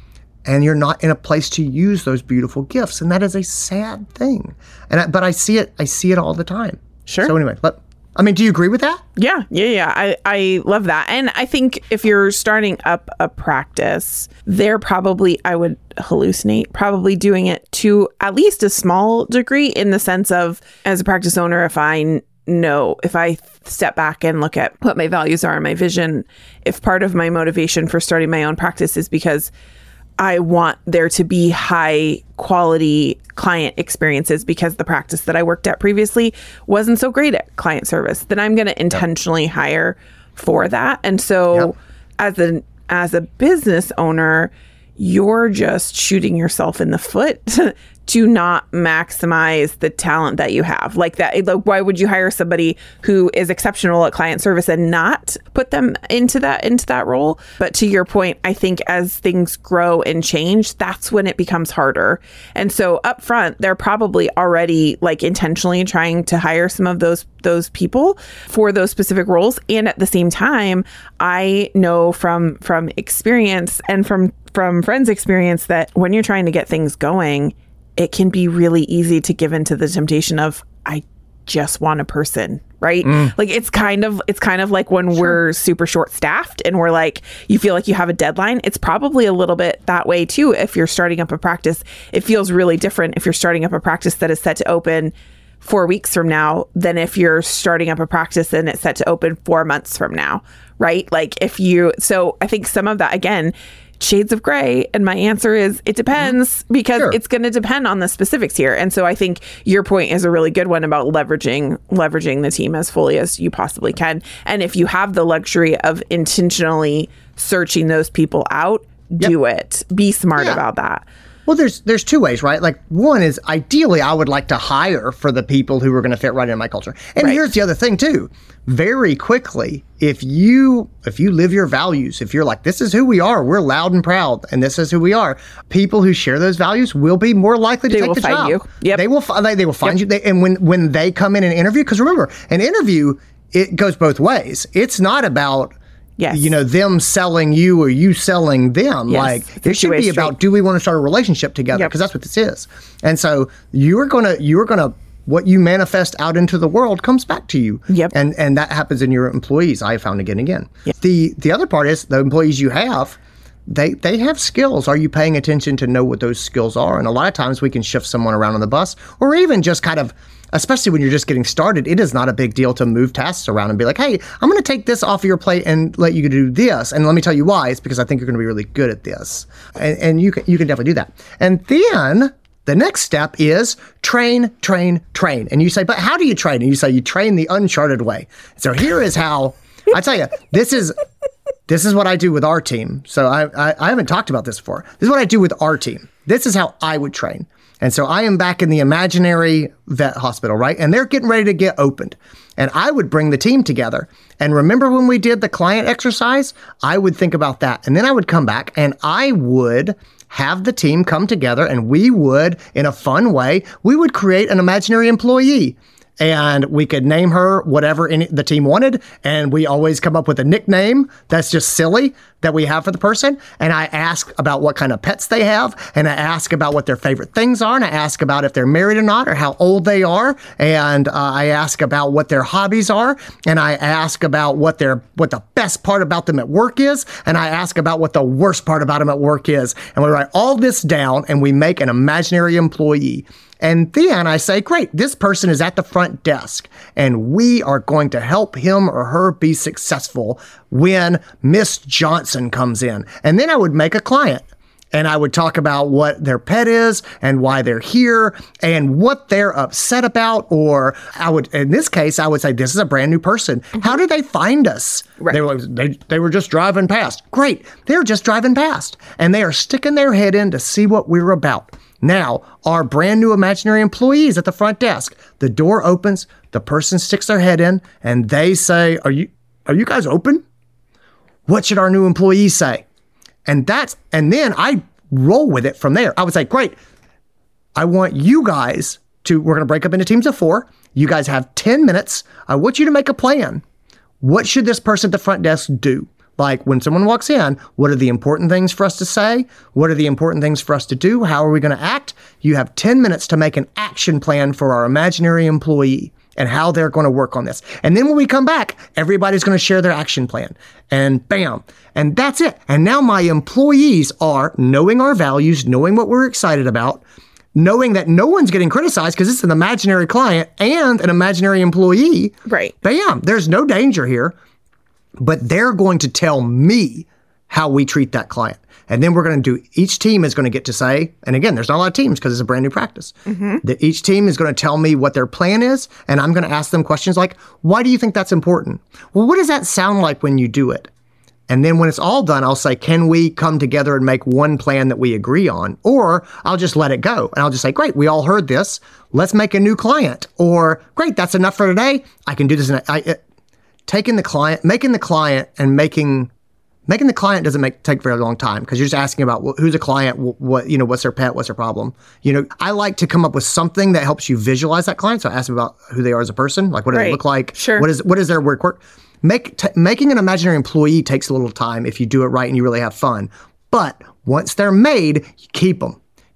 and you're not in a place to use those beautiful gifts. And that is a sad thing. And I, but I see it, I see it all the time. Sure. So anyway, but I mean, do you agree with that? Yeah, yeah, yeah. I, I love that. And I think if you're starting up a practice, they're probably, I would hallucinate, probably doing it to at least a small degree, in the sense of, as a practice owner, if I know, if I step back and look at what my values are and my vision, if part of my motivation for starting my own practice is because I want there to be high quality client experiences because the practice that I worked at previously wasn't so great at client service, then I'm going to intentionally yep. hire for that. And so yep. as a as a business owner, you're just shooting yourself in the foot to not maximize the talent that you have. Like that, like, why would you hire somebody who is exceptional at client service and not put them into that into that role? But to your point, I think as things grow and change, that's when it becomes harder. And so up front, they're probably already like intentionally trying to hire some of those those people for those specific roles. And at the same time, I know from from experience and from from friends' experience that when you're trying to get things going, it can be really easy to give into the temptation of, I just want a person right? Mm. Like it's kind of it's kind of like when sure. we're super short staffed and we're like, you feel like you have a deadline. It's probably a little bit that way too. If you're starting up a practice, it feels really different if you're starting up a practice that is set to open four weeks from now than if you're starting up a practice and it's set to open four months from now, right? Like if you, so I think some of that, again, shades of gray. And my answer is it depends mm-hmm. because sure. it's going to depend on the specifics here. And so I think your point is a really good one about leveraging, leveraging the team as fully as you possibly can. And if you have the luxury of intentionally searching those people out, yep. do it. Be smart yeah. about that. Well, there's there's two ways, right? Like one is ideally I would like to hire for the people who are going to fit right into my culture. And right. here's the other thing too. Very quickly, if you if you live your values, if you're like, this is who we are, we're loud and proud, and this is who we are, people who share those values will be more likely to they take will the find job. You. Yep. They will find they, they will find yep. you. They, and when when they come in and interview, because remember, an interview, it goes both ways. It's not about Yes. you know, them selling you or you selling them. Yes. Like it should be about, do we want to start a relationship together? Because yep. that's what this is. And so you're going to, you're going to, what you manifest out into the world comes back to you. Yep. And and that happens in your employees. I found again and again. Yep. The the other part is the employees you have, they they have skills. Are you paying attention to know what those skills are? And a lot of times we can shift someone around on the bus, or even just kind of, especially when you're just getting started, it is not a big deal to move tasks around and be like, hey, I'm going to take this off of your plate and let you do this. And let me tell you why. It's because I think you're going to be really good at this. And, and you can, you can definitely do that. And then the next step is train, train, train. And you say, but how do you train? And you say, you train the uncharted way. So here is how, I tell you, this is this is what I do with our team. So I, I, I haven't talked about this before. This is what I do with our team. This is how I would train. And so I am back in the imaginary vet hospital, right? And they're getting ready to get opened. And I would bring the team together. And remember when we did the client exercise? I would think about that. And then I would come back and I would have the team come together and we would, in a fun way, we would create an imaginary employee. And we could name her whatever any, the team wanted. And we always come up with a nickname that's just silly that we have for the person. And I ask about what kind of pets they have. And I ask about what their favorite things are. And I ask about if they're married or not or how old they are. And uh, I ask about what their hobbies are. And I ask about what their what the best part about them at work is. And I ask about what the worst part about them at work is. And we write all this down and we make an imaginary employee. And then I say, great, this person is at the front desk and we are going to help him or her be successful when Miss Johnson comes in. And then I would make a client and I would talk about what their pet is and why they're here and what they're upset about. Or I would, in this case, I would say, this is a brand new person. How did they find us? Right. They were, they, they were just driving past. Great. They're just driving past and they are sticking their head in to see what we're about. Now, our brand new imaginary employees at the front desk, the door opens, the person sticks their head in, and they say, are you are you guys open? What should our new employees say? And that's and then I roll with it from there. I would say, great, I want you guys to, we're going to break up into teams of four. You guys have ten minutes. I want you to make a plan. What should this person at the front desk do? Like when someone walks in, what are the important things for us to say? What are the important things for us to do? How are we going to act? You have ten minutes to make an action plan for our imaginary employee and how they're going to work on this. And then when we come back, everybody's going to share their action plan. And bam. And that's it. And now my employees are knowing our values, knowing what we're excited about, knowing that no one's getting criticized because it's an imaginary client and an imaginary employee. Right. Bam. There's no danger here. But they're going to tell me how we treat that client. And then we're going to do, each team is going to get to say, and again, there's not a lot of teams because it's a brand new practice. Mm-hmm. That each team is going to tell me what their plan is. And I'm going to ask them questions like, why do you think that's important? Well, what does that sound like when you do it? And then when it's all done, I'll say, can we come together and make one plan that we agree on? Or I'll just let it go. And I'll just say, great, we all heard this. Let's make a new client. Or great, that's enough for today. I can do this. In a, I, it, Taking the client, making the client and making, making the client doesn't make take a very long time because you're just asking about well, who's a client, what, what, you know, what's their pet, what's their problem. You know, I like to come up with something that helps you visualize that client. So I ask them about who they are as a person, like what do right. they look like, sure. what is what is their work work. Make t- making an imaginary employee takes a little time if you do it right and you really have fun. But once they're made, you keep them.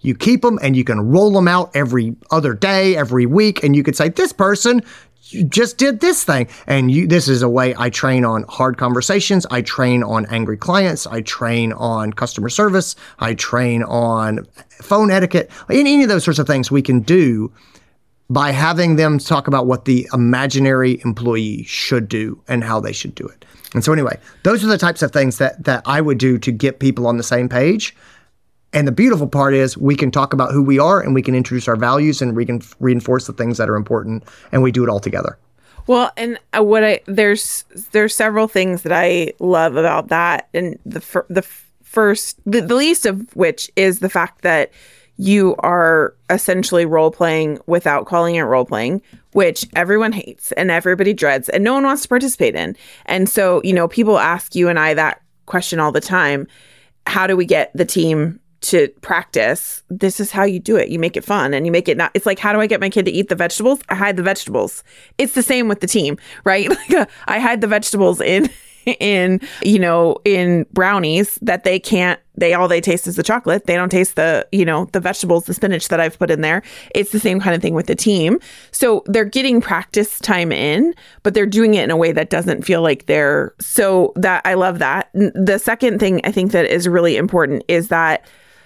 You keep them and you can roll them out every other day, every week. And you could say, this person just did this thing. And you, this is a way I train on hard conversations. I train on angry clients. I train on customer service. I train on phone etiquette. Any, any of those sorts of things we can do by having them talk about what the imaginary employee should do and how they should do it. And so anyway, those are the types of things that that I would do to get people on the same page. And the beautiful part is we can talk about who we are and we can introduce our values and we can reinforce the things that are important, and we do it all together. Well, and uh, what I there's there's several things that I love about that, and the fir- the first the, the least of which is the fact that you are essentially role playing without calling it role playing, which everyone hates and everybody dreads and no one wants to participate in. And so, you know, people ask you and I that question all the time. How do we get the team to practice? This is how you do it. You make it fun and you make it not, it's like, how do I get my kid to eat the vegetables? I hide the vegetables. It's the same with the team, right? Like uh, I hide the vegetables in, in, you know, in brownies that they can't, they, all they taste is the chocolate. They don't taste the, you know, the vegetables, the spinach that I've put in there. It's the same kind of thing with the team. So they're getting practice time in, but they're doing it in a way that doesn't feel like they're, so that I love that. The second thing I think that is really important is that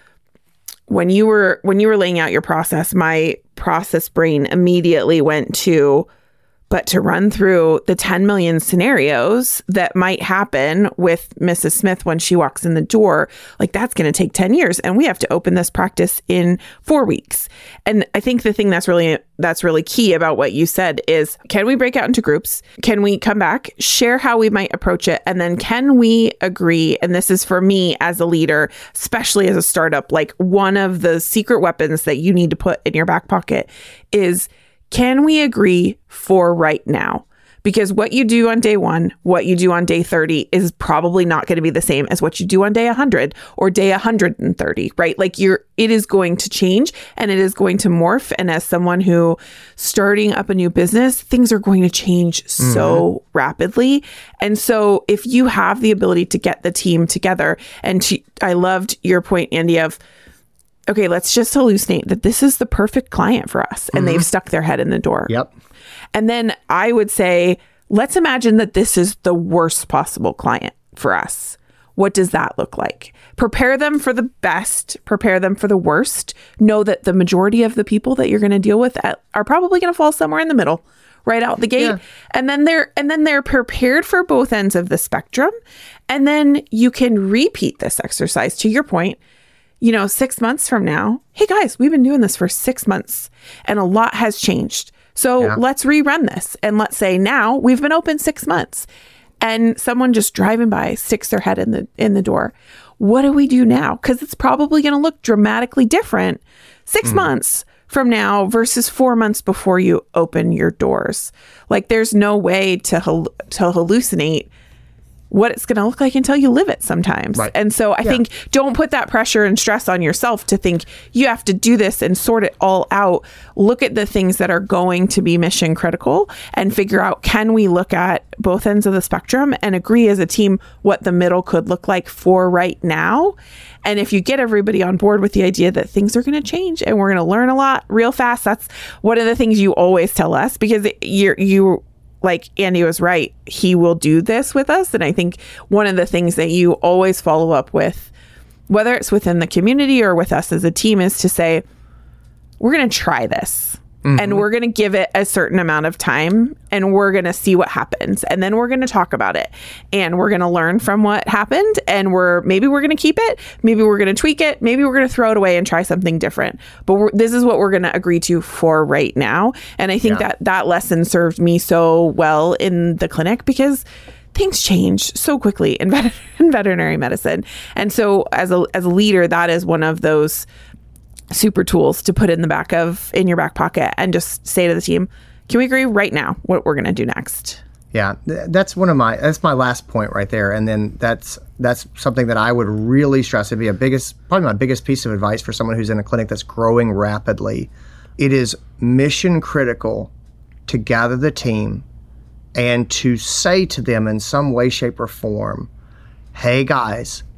when you were when you were laying out your process, my process brain immediately went to, but to run through the ten million scenarios that might happen with Missus Smith when she walks in the door, like that's going to take ten years, and we have to open this practice in four weeks. And I think the thing that's really that's really key about what you said is, can we break out into groups? Can we come back, share how we might approach it? And then can we agree? And this is for me as a leader, especially as a startup, like one of the secret weapons that you need to put in your back pocket is, can we agree for right now? Because what you do on day one, what you do on day thirty is probably not going to be the same as what you do on day one hundred or day one hundred thirty, right? Like you're, it is going to change and it is going to morph. And as someone who starting up a new business, things are going to change mm-hmm. so rapidly. And so if you have the ability to get the team together, and to, I loved your point, Andy, of, okay, let's just hallucinate that this is the perfect client for us and mm-hmm. they've stuck their head in the door. Yep. And then I would say, let's imagine that this is the worst possible client for us. What does that look like? Prepare them for the best, prepare them for the worst. Know that the majority of the people that you're going to deal with at, are probably going to fall somewhere in the middle, right out the gate. Yeah. And then they're and then they're prepared for both ends of the spectrum. And then you can repeat this exercise, to your point. You know, six months from now, hey guys, we've been doing this for six months and a lot has changed. So yeah. let's rerun this. And let's say now we've been open six months and someone just driving by sticks their head in the in the door. What do we do now? Because it's probably going to look dramatically different six mm. months from now versus four months before you open your doors. Like there's no way to hal- to hallucinate what it's going to look like until you live it sometimes. Right. And so I yeah. think don't put that pressure and stress on yourself to think you have to do this and sort it all out. Look at the things that are going to be mission critical and figure out, can we look at both ends of the spectrum and agree as a team what the middle could look like for right now? And if you get everybody on board with the idea that things are going to change and we're going to learn a lot real fast, that's one of the things you always tell us, because you're, you like Andy was right. He will do this with us. And I think one of the things that you always follow up with, whether it's within the community or with us as a team, is to say, we're going to try this. Mm-hmm. And we're going to give it a certain amount of time and we're going to see what happens. And then we're going to talk about it and we're going to learn from what happened. And we're maybe we're going to keep it. Maybe we're going to tweak it. Maybe we're going to throw it away and try something different. But we're, this is what we're going to agree to for right now. And I think yeah. that that lesson served me so well in the clinic, because things change so quickly in, vet- in veterinary medicine. And so as a as a leader, that is one of those super tools to put in the back of in your back pocket and just say to the team, can we agree right now what we're going to do next? Yeah, that's one of my that's my last point right there. And then that's that's something that I would really stress. It'd be a biggest probably my biggest piece of advice for someone who's in a clinic that's growing rapidly. It is mission critical to gather the team and to say to them in some way, shape, or form, hey guys,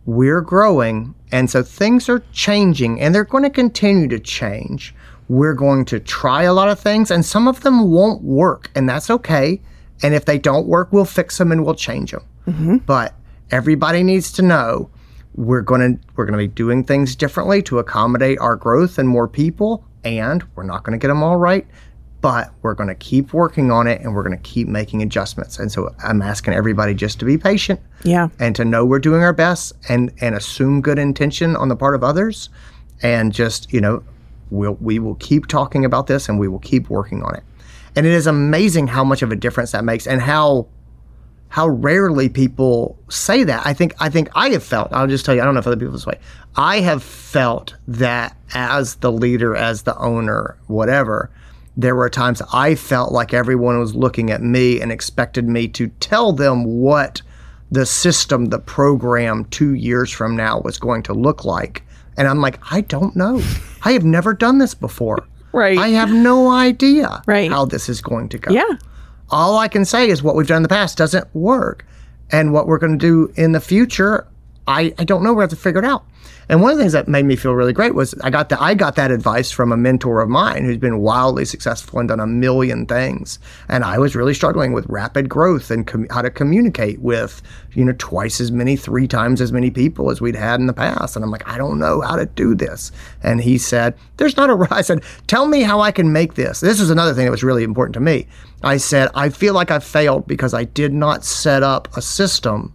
we're growing, and so things are changing, and they're going to continue to change. We're going to try a lot of things, and some of them won't work, and that's okay. And if they don't work, we'll fix them and we'll change them. Mm-hmm. But everybody needs to know we're going to we're going to be doing things differently to accommodate our growth and more people, and we're not going to get them all right, but we're going to keep working on it, and we're going to keep making adjustments. And so I'm asking everybody just to be patient, yeah, and to know we're doing our best, and and assume good intention on the part of others, and just, you know, we'll we will keep talking about this, and we will keep working on it. And it is amazing how much of a difference that makes, and how how rarely people say that. I think I think I have felt, I'll just tell you, I don't know if other people this way. I have felt that as the leader, as the owner, whatever, there were times I felt like everyone was looking at me and expected me to tell them what the system, the program two years from now was going to look like. And I'm like, I don't know. I have never done this before. Right. I have no idea right. how this is going to go. Yeah. All I can say is what we've done in the past doesn't work. And what we're going to do in the future, I, I don't know. We have to figure it out. And one of the things that made me feel really great was I got the, I got that advice from a mentor of mine who's been wildly successful and done a million things. And I was really struggling with rapid growth and com- how to communicate with, you know, twice as many, three times as many people as we'd had in the past. And I'm like, I don't know how to do this. And he said, there's not a, I said, tell me how I can make this. This is another thing that was really important to me. I said, I feel like I failed because I did not set up a system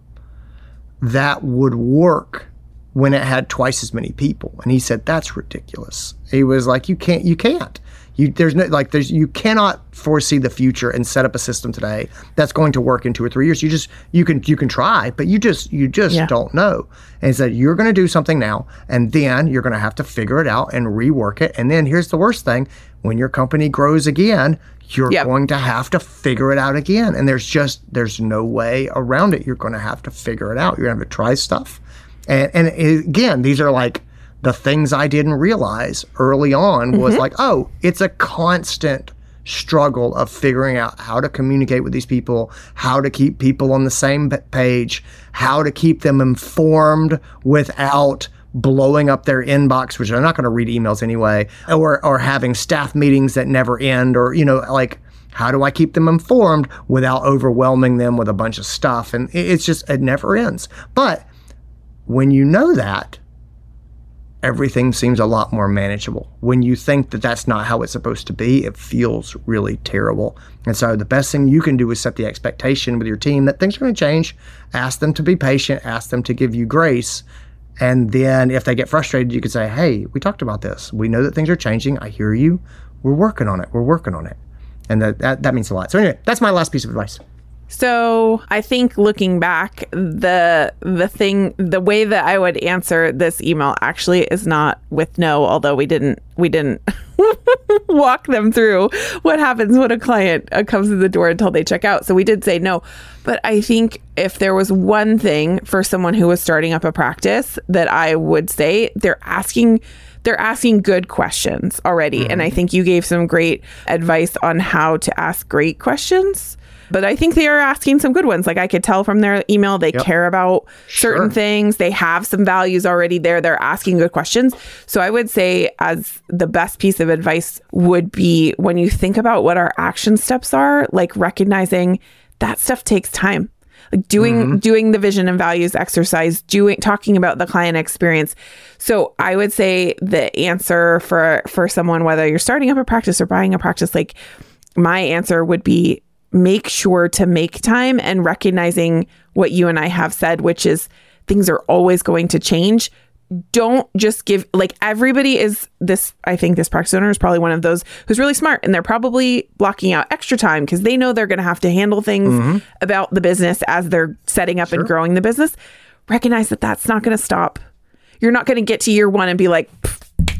that would work when it had twice as many people. And he said, that's ridiculous. He was like, you can't, you can't. You, there's no, like, there's, you cannot foresee the future and set up a system today that's going to work in two or three years. You just, you can, you can try, but you just, you just yeah. don't know. And he said, you're going to do something now, and then you're going to have to figure it out and rework it. And then here's the worst thing. When your company grows again, you're yep. going to have to figure it out again. And there's just, there's no way around it. You're going to have to figure it out. You're going to have to try stuff. And, and again, these are like the things I didn't realize early on was mm-hmm. like, oh, it's a constant struggle of figuring out how to communicate with these people, how to keep people on the same page, how to keep them informed without blowing up their inbox, which they're not going to read emails anyway, or or having staff meetings that never end, or, you know, like, how do I keep them informed without overwhelming them with a bunch of stuff? And it's just, it never ends. But when you know that, everything seems a lot more manageable. When you think that that's not how it's supposed to be, it feels really terrible. And so the best thing you can do is set the expectation with your team that things are going to change. Ask them to be patient. Ask them to give you grace. And then if they get frustrated, you can say, hey, we talked about this. We know that things are changing. I hear you. We're working on it. We're working on it. And that, that, that means a lot. So anyway, that's my last piece of advice. So I think looking back, the the thing, the way that I would answer this email actually is not with no, although we didn't we didn't walk them through what happens when a client uh, comes in the door until they check out. So we did say no. But I think if there was one thing for someone who was starting up a practice that I would say, they're asking they're asking good questions already. Mm-hmm. And I think you gave some great advice on how to ask great questions. But I think they are asking some good ones. Like, I could tell from their email, they yep. care about certain sure. things. They have some values already there. They're asking good questions. So I would say as the best piece of advice would be when you think about what our action steps are, like recognizing that stuff takes time. Like doing mm-hmm. doing the vision and values exercise, doing talking about the client experience. So I would say the answer for for someone, whether you're starting up a practice or buying a practice, like my answer would be make sure to make time and recognizing what you and I have said, which is things are always going to change. Don't just give, like, everybody is this, I think this practice owner is probably one of those who's really smart, and they're probably blocking out extra time because they know they're going to have to handle things mm-hmm. about the business as they're setting up sure. and growing the business. Recognize that that's not going to stop. You're not going to get to year one and be like,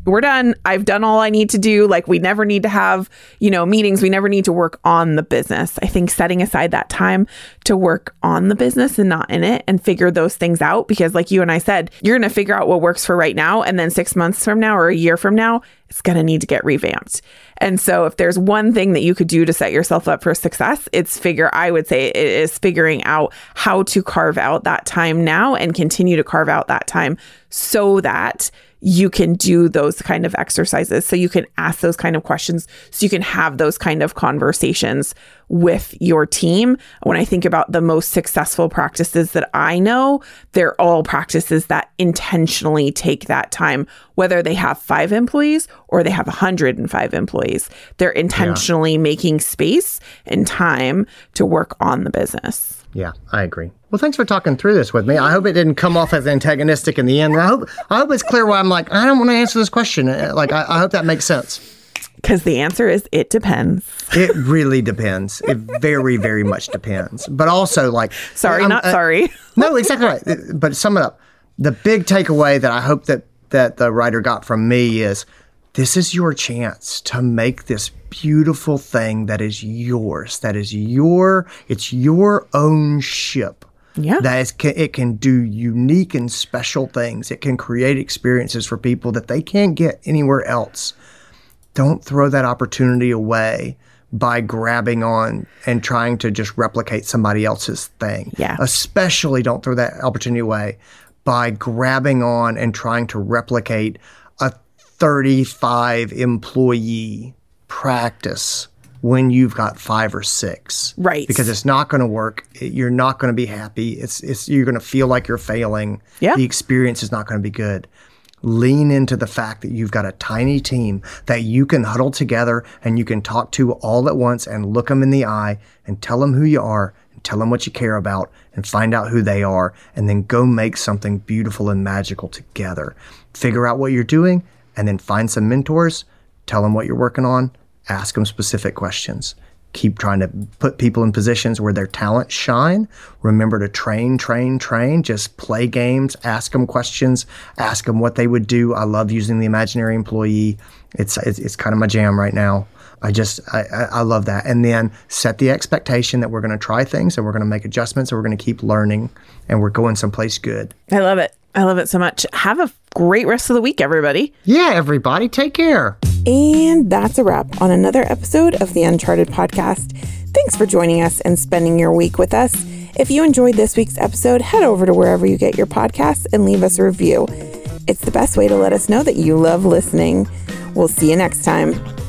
we're done. I've done all I need to do. Like, we never need to have, you know, meetings. We never need to work on the business. I think setting aside that time to work on the business and not in it and figure those things out, because like you and I said, you're going to figure out what works for right now. And then six months from now or a year from now, it's going to need to get revamped. And so if there's one thing that you could do to set yourself up for success, it's figure, I would say it is figuring out how to carve out that time now and continue to carve out that time so that you can do those kind of exercises, so you can ask those kind of questions, so you can have those kind of conversations with your team. When I think about the most successful practices that I know, they're all practices that intentionally take that time, whether they have five employees or they have one hundred five employees. They're intentionally yeah. making space and time to work on the business. Yeah, I agree. Well, thanks for talking through this with me. I hope it didn't come off as antagonistic in the end. I hope I hope it's clear why I'm like, I don't want to answer this question. Like, I, I hope that makes sense. Because the answer is, it depends. It really depends. It very, very much depends. But also, like... Sorry, I'm, not uh, sorry. No, exactly right. But sum it up. The big takeaway that I hope that, that the writer got from me is, this is your chance to make this beautiful thing that is yours. That is your, it's your own ship. Yeah. That is, it can do unique and special things. It can create experiences for people that they can't get anywhere else. Don't throw that opportunity away by grabbing on and trying to just replicate somebody else's thing. Yeah. Especially don't throw that opportunity away by grabbing on and trying to replicate a thirty-five employee practice when you've got five or six. Right. Because it's not going to work. You're not going to be happy. It's it's you're going to feel like you're failing. Yeah. The experience is not going to be good. Lean into the fact that you've got a tiny team that you can huddle together and you can talk to all at once and look them in the eye and tell them who you are and tell them what you care about and find out who they are, and then go make something beautiful and magical together. Figure out what you're doing and then find some mentors, tell them what you're working on, ask them specific questions. Keep trying to put people in positions where their talents shine. Remember to train, train, train. Just play games, ask them questions, ask them what they would do. I love using the imaginary employee. It's it's, it's kind of my jam right now. I just, I, I love that. And then set the expectation that we're going to try things and we're going to make adjustments and we're going to keep learning and we're going someplace good. I love it. I love it so much. Have a great rest of the week, everybody. Yeah, everybody. Take care. And that's a wrap on another episode of the Uncharted Podcast. Thanks for joining us and spending your week with us. If you enjoyed this week's episode, head over to wherever you get your podcasts and leave us a review. It's the best way to let us know that you love listening. We'll see you next time.